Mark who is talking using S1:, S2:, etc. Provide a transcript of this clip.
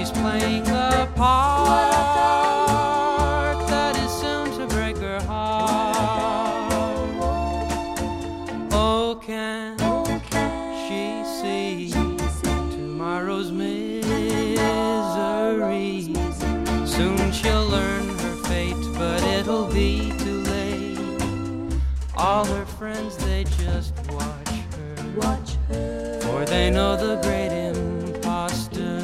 S1: she's playing the part that is soon to break her heart. Oh, can she see tomorrow's misery? Soon she'll learn her fate, but it'll be too late. All her friends, they just watch her, for they know the great